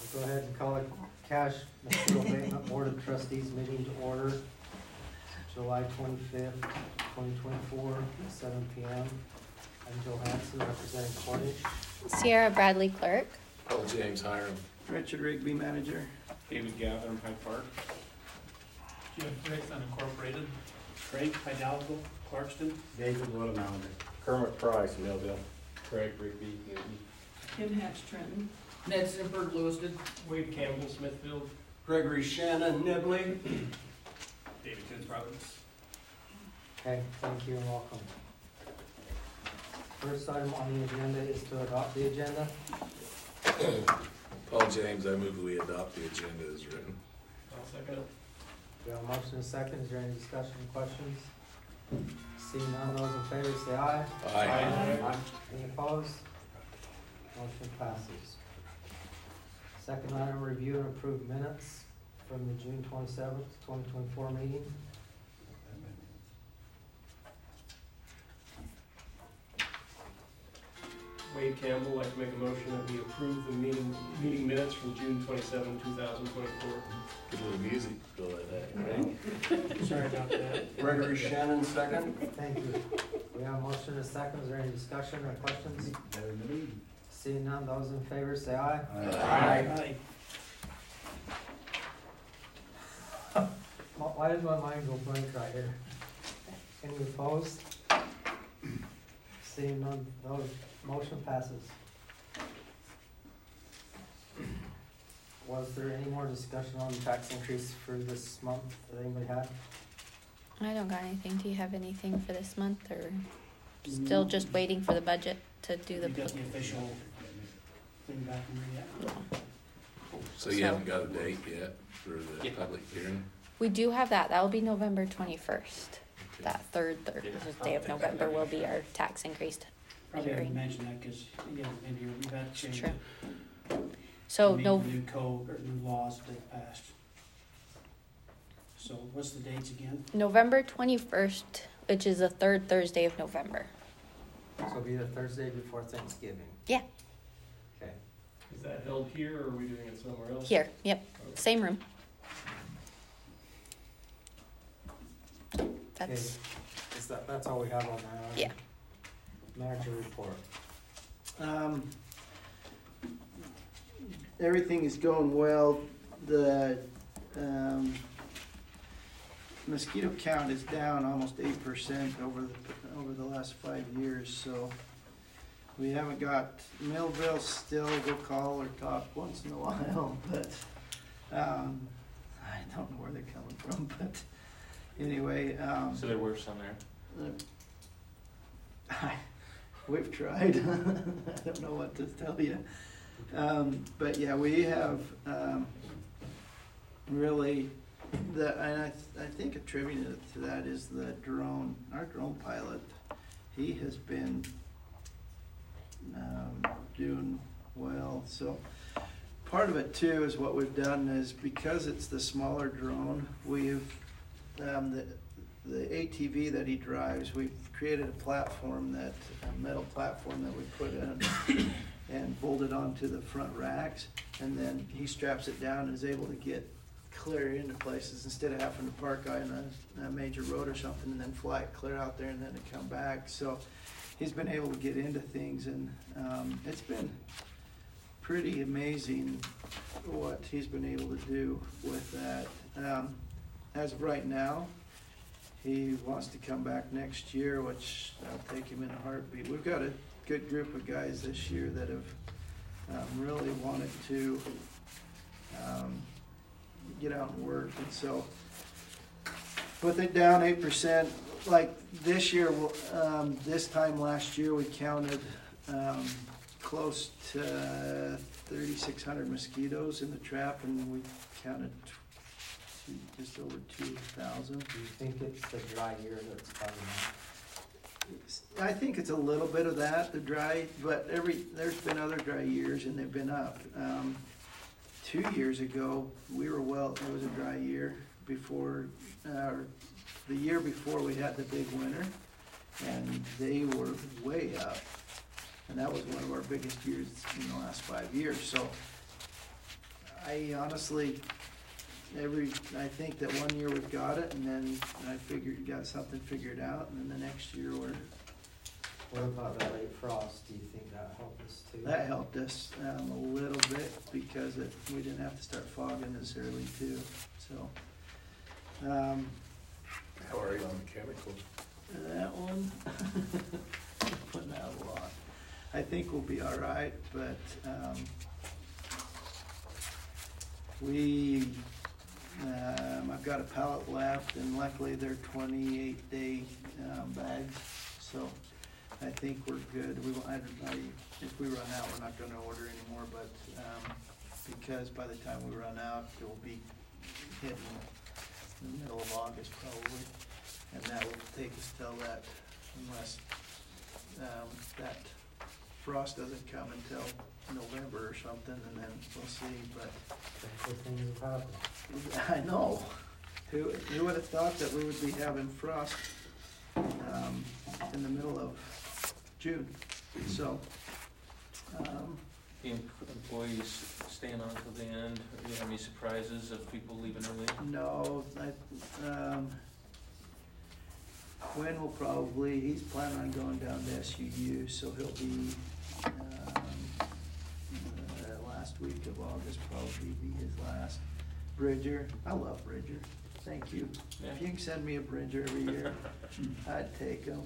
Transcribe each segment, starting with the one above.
Go ahead and call it Cash Mosquito Abatement Board of Trustees meeting to order, July 25th, 2024, 7 p.m. I'm Joe Hanson, representing Cornish. Sierra Bradley Clerk. Paul James Hiram. Richard Rigby, manager. David Gavin, Hyde Park. Jim Fricks, Unincorporated. Craig Hidalgo, Clarkston. David Littlemander. Kermit Price, Millville. Craig Rigby, Newton. Kim Hatch, Trenton. Ned Zimper, Lewiston. Wade Campbell, Smithfield. Gregory Shannon, Nibley. David Kins, Providence. Okay, thank you and welcome. First item on the agenda is to adopt the agenda. Paul James, I move we adopt the agenda as written. I'll second it. We have a motion and a second. Is there any discussion or questions? Seeing none, those in favor say aye. Aye. Any opposed? Motion passes. Second item, review and approve minutes from the June 27th, 2024 meeting. Wade Campbell, like to make a motion that we approve the meeting minutes from June 27, 2024. Good little music go like that, right? Sorry about that. Gregory Shannon, second. Thank you. We have a motion and a second. Is there any discussion or questions? Seeing none, those in favor say aye. Aye. Why did my mind go blank right here? Any opposed? Seeing none, those, motion passes. Was there any more discussion on the tax increase for this month that anybody had? I don't got anything. Do you have anything for this month, or still just waiting for the budget to do the? You got the official thing back from her yet? So you haven't got a date yet for the public hearing? We do have that. That will be November 21st. That third Thursday of November will be our tax increased Probably haven't hearing. mentioned that because you haven't been here. We've had to change True. it. So To meet no, the new code or new laws that they've passed. So what's the dates again? November 21st, which is the third Thursday of November. So it'll be the Thursday before Thanksgiving. Yeah. Okay. Is that held here or are we doing it somewhere else? Here. Yep. Same room. That's Okay. That's all we have on that. Yeah. Manager report. Everything is going well. The mosquito count is down almost 8% over the last 5 years. So we haven't got Millville still will call or talk once in a while, but I don't know where they're coming from. But anyway, So there were some there. we've tried. I don't know what to tell you. But yeah, we have really and I think attributed to that is the drone. Our drone pilot, he has been doing well. So part of it too is what we've done is because it's the smaller drone, we've the ATV that he drives, we've created a platform a metal platform that we put in and bolted onto the front racks, and then he straps it down and is able to get clear into places instead of having to park on a major road or something and then fly it clear out there and then to come back. So he's been able to get into things, and it's been pretty amazing what he's been able to do with that. As of right now, he wants to come back next year, which I'll take him in a heartbeat. We've got a good group of guys this year that have really wanted to get out and work, and so with it down 8%, like this year, this time last year we counted close to 3,600 mosquitoes in the trap, and we counted just over 2,000. Do you think it's the dry year that's causing that? I think it's a little bit of that, the dry, but there's been other dry years and they've been up. 2 years ago, it was a dry year before, the year before we had the big winter, and they were way up. And that was one of our biggest years in the last 5 years. So I honestly, I think that one year we've got it, and then I got something figured out, and then the next year What about that late frost? Do you think that helped us too? that helped us, a little bit, because we didn't have to start fogging as early too, so. How are you on the chemicals? That one, putting out a lot. I think we'll be all right, but, I've got a pallet left, and luckily they're 28-day bags, so I think we're good. If we run out, we're not gonna order anymore, but because by the time we run out, it will be hitting the middle of August probably, and that will take us till that, unless that frost doesn't come until November or something, and then we'll see, but Good things have happened. I know. Who would have thought that we would be having frost in the middle of June? So, The employees staying on till the end, do you have any surprises of people leaving early? no, Quinn will probably, he's planning on going down to SUU, so he'll be, last week of August probably be his last. Bridger, I love Bridger, thank you. If you can send me a Bridger every year, I'd take him.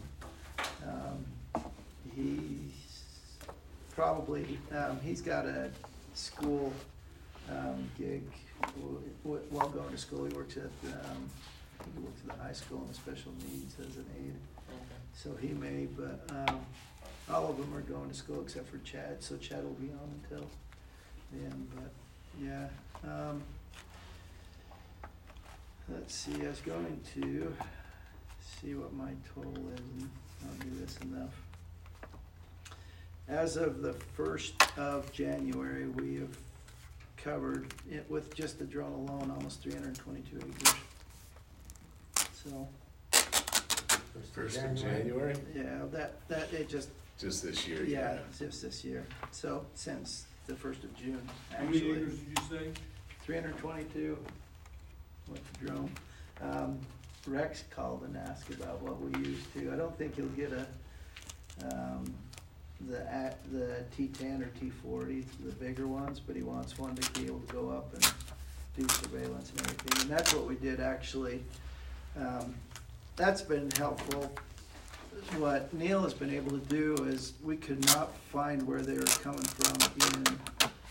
He's probably, he's got a school, gig, while going to school. He works at, I think he works at the high school in the special needs as an aide. Okay. So he may, but, all of them are going to school except for Chad, so Chad will be on until then, but, yeah. Let's see, I was going to see what my total is, and I'll do this enough. As of the 1st of January, we have covered it with just the drone alone, almost 322 acres. So, First of January? yeah, it just, Just this year? yeah, it's just this year. So, since the 1st of June, How many actually. acres did you say? 322 with the drone. Rex called and asked about what we used to. I don't think he'll get the T10 or T40, the bigger ones, but he wants one to be able to go up and do surveillance and everything. And that's what we did actually. That's been helpful. What Neil has been able to do is we could not find where they were coming from in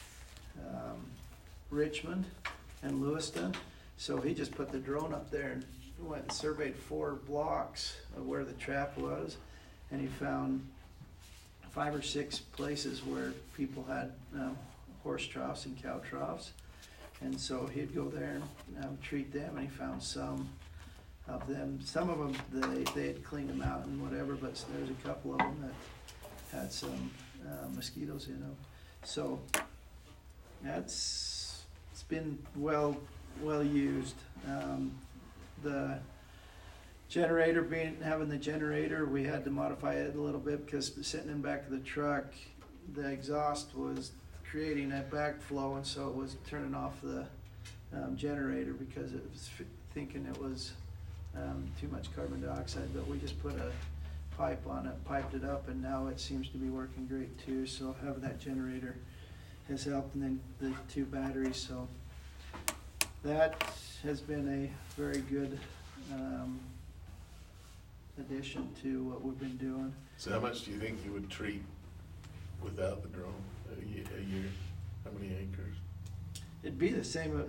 Richmond and Lewiston. So he just put the drone up there and went and surveyed 4 blocks of where the trap was, and he found 5 or 6 places where people had horse troughs and cow troughs. And so he'd go there and treat them, and he found some of them. Some of them, they had cleaned them out and whatever, but there's a couple of them that had some mosquitoes in them. So it's been well used. The generator having the generator, we had to modify it a little bit because sitting in back of the truck, the exhaust was creating a backflow, and so it was turning off the generator because it was thinking it was too much carbon dioxide. But we just put a pipe on it, piped it up, and now it seems to be working great too. So having that generator has helped, and then the 2 batteries. So that has been a very good addition to what we've been doing. So how much do you think you would treat without the drone a year? How many acres? It'd be the same.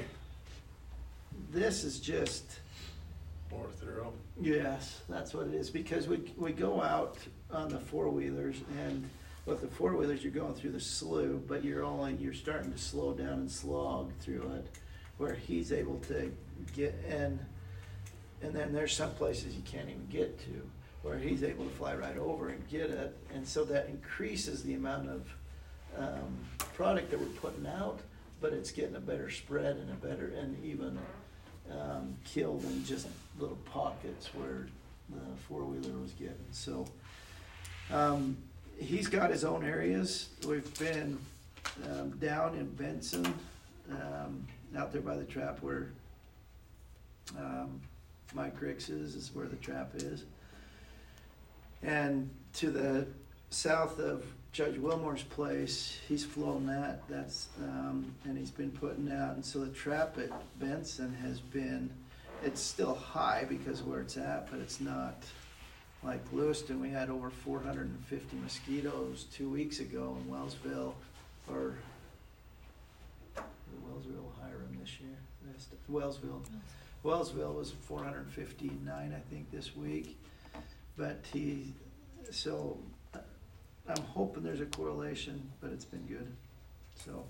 This is just, More thorough? yes, that's what it is, because we go out on the 4-wheelers, and with the 4-wheelers you're going through the slough, but you're starting to slow down and slog through it, where he's able to get in, and then there's some places you can't even get to, where he's able to fly right over and get it, and so that increases the amount of product that we're putting out, but it's getting a better spread and a better and even kill than just little pockets where the 4-wheeler was getting. So he's got his own areas. We've been down in Benson out there by the trap where Mike Ricks is where the trap is. And to the south of Judge Wilmore's place, he's flown that. And he's been putting out. And so the trap at Benson has been, it's still high because of where it's at, but it's not like Lewiston. We had over 450 mosquitoes 2 weeks ago in Wellsville, or Wellsville, Hiram this year. Wellsville. Wellsville was 459, I think, this week. But so I'm hoping there's a correlation, but it's been good. So,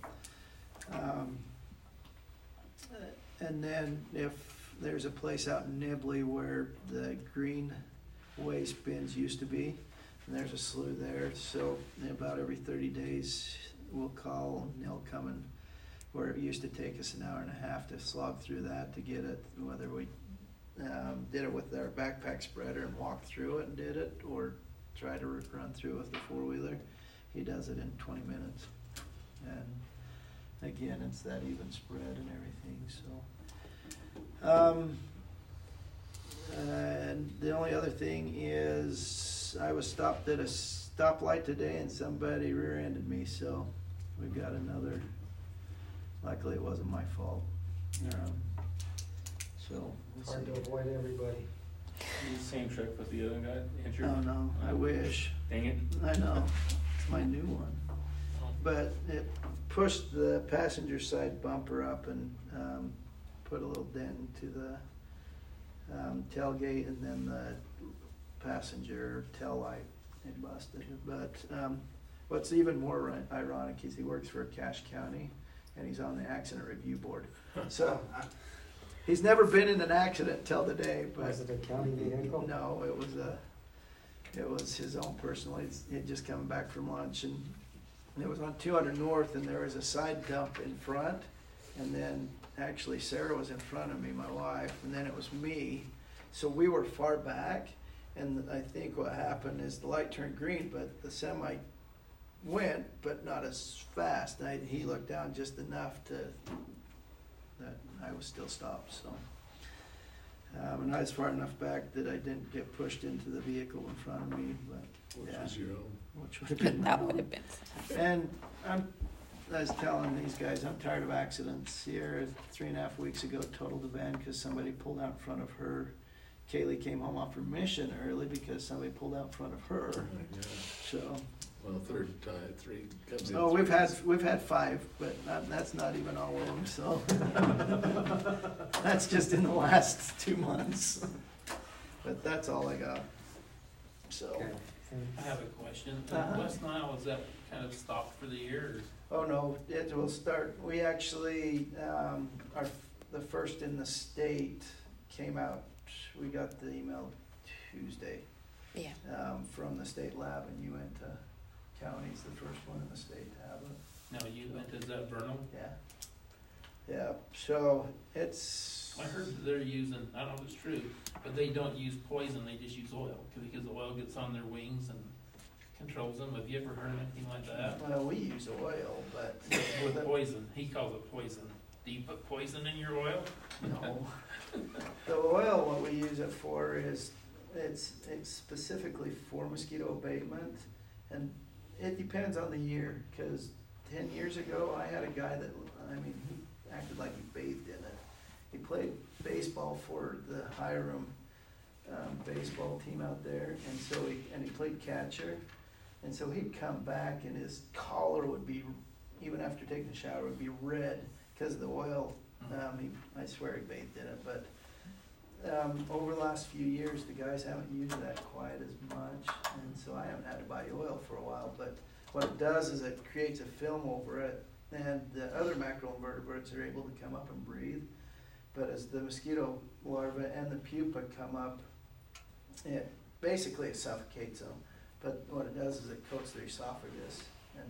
and then if there's a place out in Nibley where the green waste bins used to be, and there's a slough there, so about every 30 days we'll call and they'll come and, where it used to take us an hour and a half to slog through that to get it, whether we did it with our backpack spreader and walked through it and did it, or try to run through it with the four-wheeler. He does it in 20 minutes. And again, it's that even spread and everything, so. And the only other thing is I was stopped at a stoplight today and somebody rear-ended me, so we've got another, luckily it wasn't my fault. So It's hard to avoid everybody. The same truck with the other guy injured? Oh no, I wish. Dang it. I know, it's my new one. But it pushed the passenger side bumper up and put a little dent into the tailgate, and then the passenger tail light, it busted. But what's even more ironic is he works for Cache County and he's on the accident review board. So he's never been in an accident till today. But Was it a county vehicle? no, it was his own personal. He'd just come back from lunch, and it was on 200 North, and there was a side dump in front, and then actually Sarah was in front of me, my wife, and then it was me. So we were far back, and I think what happened is the light turned green, but the semi went, but not as fast. He looked down just enough that I was still stopped, so. And I was far enough back that I didn't get pushed into the vehicle in front of me, but Which yeah. was your own. Which would have been That my would own. have been. And I was telling these guys, I'm tired of accidents. Here, 3.5 weeks ago, totaled the van because somebody pulled out in front of her. Kaylee came home off her mission early because somebody pulled out in front of her. Oh my God. So, Well, third time, three. comes in oh, three. we've had 5, but that's not even all of them. So that's just in the last 2 months. But that's all I got. So. Okay. I have a question. Uh-huh. West Nile, is that kind of stopped for the year? Oh no, it will start. We actually the first in the state came out. We got the email Tuesday Yeah. from the state lab in Uinta County's the first one in the state to have it. No, you went, is that Vernal? Yeah. So it's. I heard that they're using, I don't know if it's true, but they don't use poison, they just use oil, because the oil gets on their wings and controls them. Have you ever heard of anything like that? Well, we use oil, but With poison, he calls it poison. Do you put poison in your oil? no. The oil, what we use it for is it's specifically for mosquito abatement, and it depends on the year. Because 10 years ago, I had a guy that he acted like he bathed in it. He played baseball for the Hiram baseball team out there, and so he played catcher, and so he'd come back and his collar would be, even after taking a shower, would be red because of the oil. I swear he bathed in it, but over the last few years, the guys haven't used that quite as much, and so I haven't had to buy oil for a while. But what it does is it creates a film over it, and the other macroinvertebrates are able to come up and breathe. But as the mosquito larvae and the pupa come up, it basically suffocates them. But what it does is it coats their esophagus,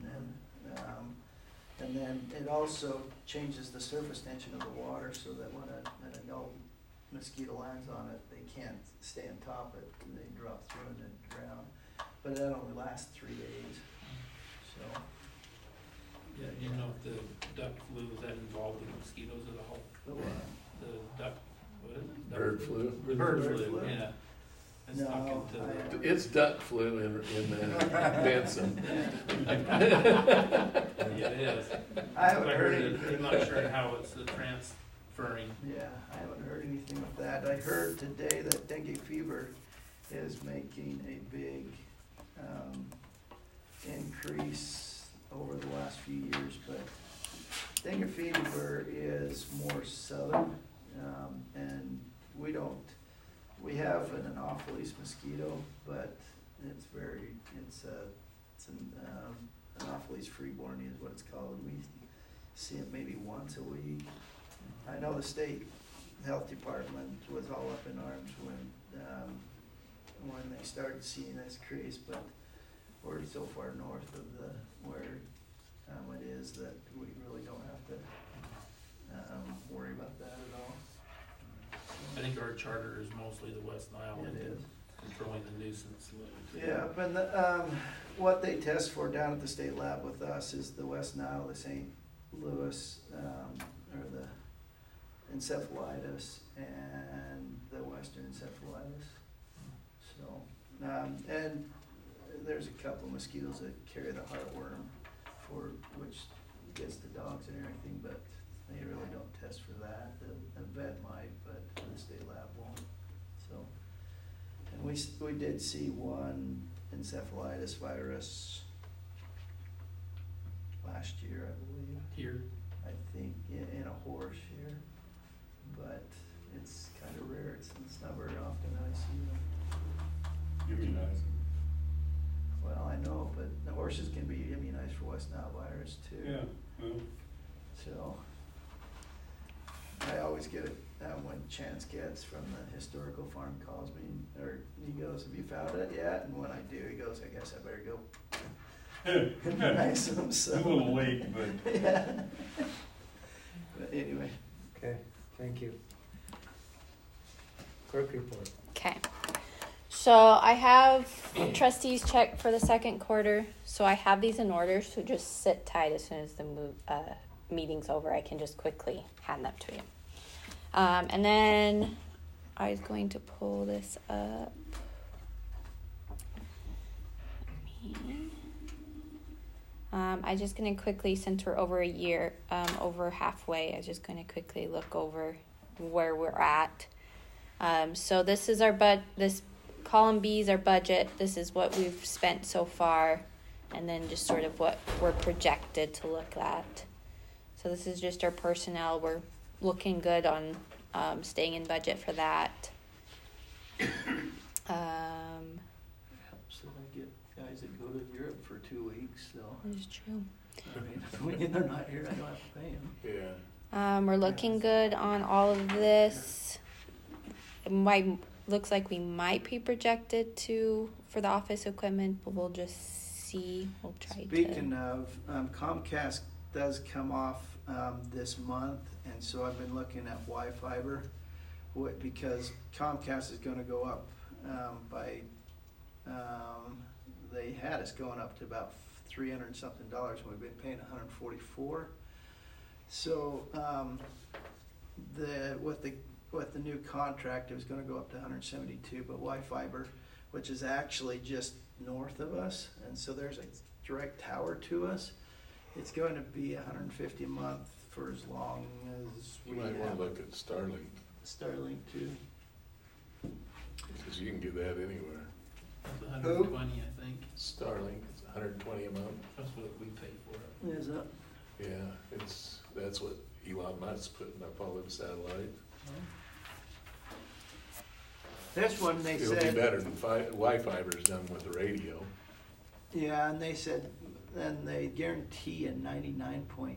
and then it also changes the surface tension of the water so that when an adult mosquito lands on it, they can't stay on top of it, and they drop through and then drown. But that only lasts 3 days. So Yeah, you know, if the duck flu, is that involved in mosquitoes as a whole? The what? The duck, what is it? Bird flu. Bird Bird flu, flu? yeah. I was No, talking to the- It's duck flu in Benson. Yeah, it is. I haven't I heard heard it, anything. I'm not sure how it's transferring. Yeah, I haven't heard anything with that. I heard today that dengue fever is making a big, increase over the last few years, but dengue fever is more southern, and we have an Anopheles mosquito, but it's an Anopheles freeborn is what it's called. We see it maybe once a week. I know the state health department was all up in arms when they started seeing this craze, but we're so far north of where it is that we really don't have to worry about that at all. I think our charter is mostly the West Nile It and is. controlling the nuisance. Yeah, but what they test for down at the state lab with us is the West Nile, the St. Louis, or the encephalitis and the Western encephalitis. So, and there's a couple of mosquitoes that carry the heartworm, for which gets the dogs and everything, but they really don't test for that. The vet might, but the state lab won't. So, and we did see one encephalitis virus last year, I believe. Here, I think in a horse here, but it's kind of rare. It's not very often I see them. Immunized. Well, I know, but the horses can be immunized for West Nile virus too. Yeah, well, So I always get it when Chance gets from the historical farm calls me, or he goes, "Have you found it yet?" And when I do, he goes, "I guess I better go immunize them." it's So a little late, but yeah. But anyway. Okay, thank you. Clerk report. Okay. So I have trustees check for the second quarter. So I have these in order. So just sit tight as soon as the meeting's over. I can just quickly hand them to you. And then I was going to pull this up. I'm just going to quickly, since we're over a year, over halfway, I'm just going to quickly look over where we're at. So this is our this column B is our budget. This is what we've spent so far, and then just sort of what we're projected to look at. So this is just our personnel. We're looking good on staying in budget for that. So they get guys that go to Europe for 2 weeks, so, That is true. I mean, when they're not here, I don't have to pay them. Yeah. We're looking good on all of this. It looks like we might be projected for the office equipment, but we'll just see. We'll try Speaking of, Comcast does come off this month, and so I've been looking at Wi-Fiber, because Comcast is gonna go up by, they had us going up to about $300 and something, and we've been paying $144. So with the new contract, it was gonna go up to 172, but Wi-Fiber, which is actually just north of us, and so there's a direct tower to us, it's going to be $150 a month for as long as You we might wanna have look at Starlink, Starlink too. because you can get that anywhere. it's 120, I think. Starlink, it's $120 a month. That's what we pay for it. Is that? Yeah, that's what Elon Musk's putting up all them satellites. This one they It'll be said, better than Wi-Fiber's done with the radio. yeah, and they said, and they guarantee a 99.8%,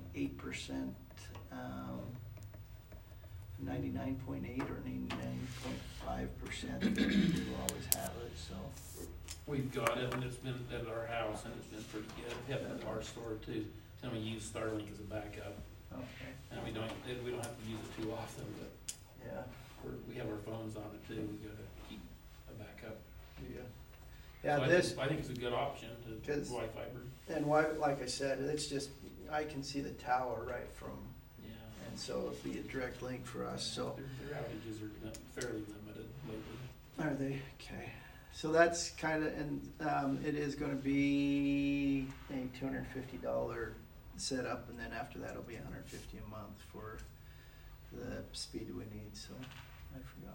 99.8 or 99.5%. We'll always have it, so. We've got it, and it's been at our house, and it's been pretty good. We have it at our store too. Then we use Starlink as a backup, Okay. and we don't have to use it too often, but Yeah. we have our phones on it too. We gotta keep a backup. Yeah. So Yeah, I this. think it's a good option to 'Cause- Wi-Fi. And why, like I said, it's just, I can see the tower right from, Yeah. and so it'd be a direct link for us, so. Their outages are fairly limited lately. Are they? Okay. So that's kind of, and it is gonna be a $250 setup, and then after that it'll be $150 a month for the speed we need, so I forgot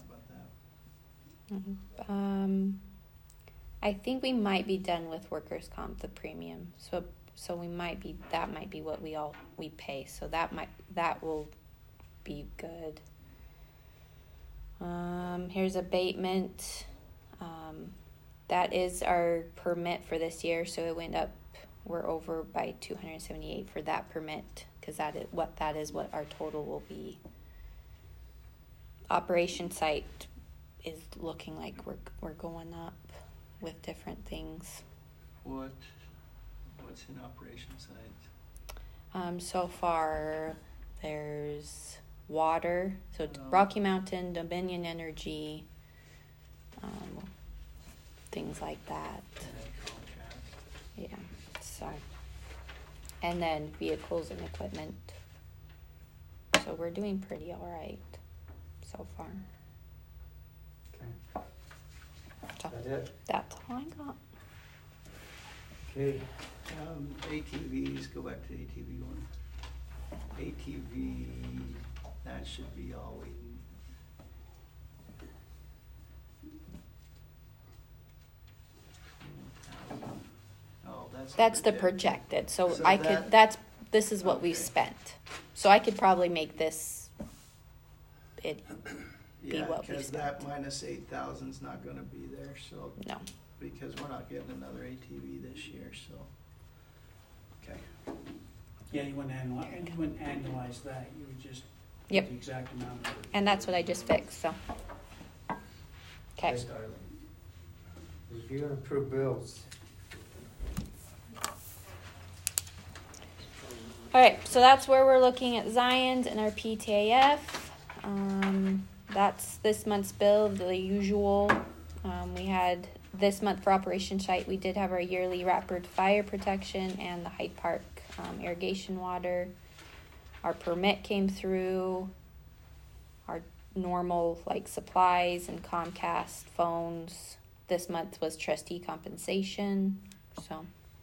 about that. I think we might be done with workers' comp, the premium. So we might be, that might be what we pay. So that will be good. Here's abatement. That is our permit for this year. So it went up, we're over by 278 for that permit, because that is what our total will be. Operation site is looking like we're going up with different things. What's in operation sites? So far there's water, so Oh. Rocky Mountain, Dominion Energy, things like that. Yeah, so, and then vehicles and equipment. So we're doing pretty all right so far. Okay. So Is that it? that's all I got. Okay. ATVs, go back to the ATV one. ATV, that should be all we. Oh, That's the projected, so So I that- could, this is what we've Okay. spent. So I could probably make this, be Yeah, what we because that spent. minus 8,000's not gonna be there, so, No, because we're not getting another ATV this year, so. Okay. Yeah, you wouldn't annualize that, you would just. Yep. put the exact amount. and that's what I just fixed, so. Okay, Review and approve bills. alright, so that's where we're looking at Zion's and our PTAF. That's this month's bill, the usual. We had this month for Operation Site, we did have our yearly Rapid Fire Protection and the Hyde Park irrigation water. Our permit came through. Our normal like supplies and Comcast phones. This month was trustee compensation, so.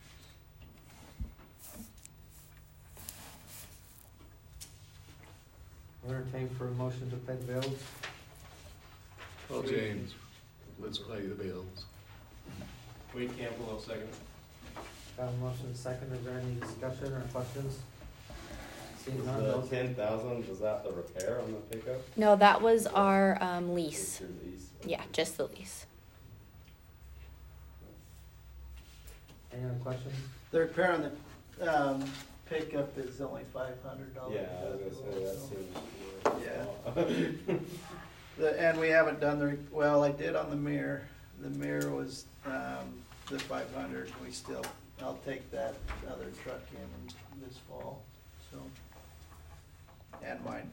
Entertain for a motion to pay the bills. Well, James, let's pay the bills. Wade Campbell, I'll second. Got a motion and a second. Is there any discussion or questions? Seeing Is none, the those- 10,000, was that the repair on the pickup? No, that was our lease. Your lease? Yeah, just the lease. Any other questions? The repair on the, pickup is only $500. Yeah, I was gonna say, that seems. Yeah. And we haven't done well, I did on the mirror. The mirror was, the 500, I'll take that other truck in this fall, so. And mine.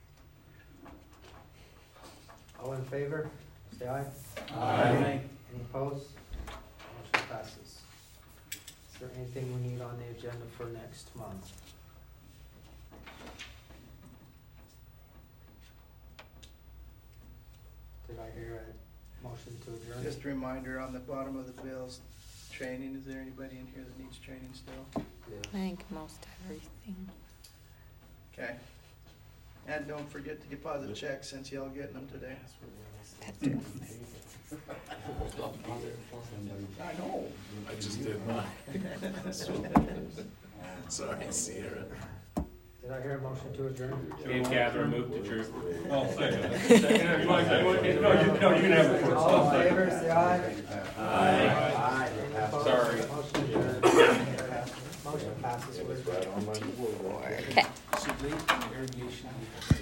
All in favor, say aye. Aye. Any opposed? Motion passes. Is there anything we need on the agenda for next month? Did I hear a motion to adjourn? Just a reminder on the bottom of the bills, training, is there anybody in here that needs training still? Yeah. I think most everything. Okay. And don't forget to deposit checks since y'all getting them today. I know. I just did mine. Sorry, Sierra. Did I hear a motion to adjourn? Dave Gatherer, move to truth. Oh, second. No, you can have it. All in favor, say aye. Aye. Any opposed? Sorry. Motion adjourned. Motion passes. It was right on my board. Okay. Should leave irrigation.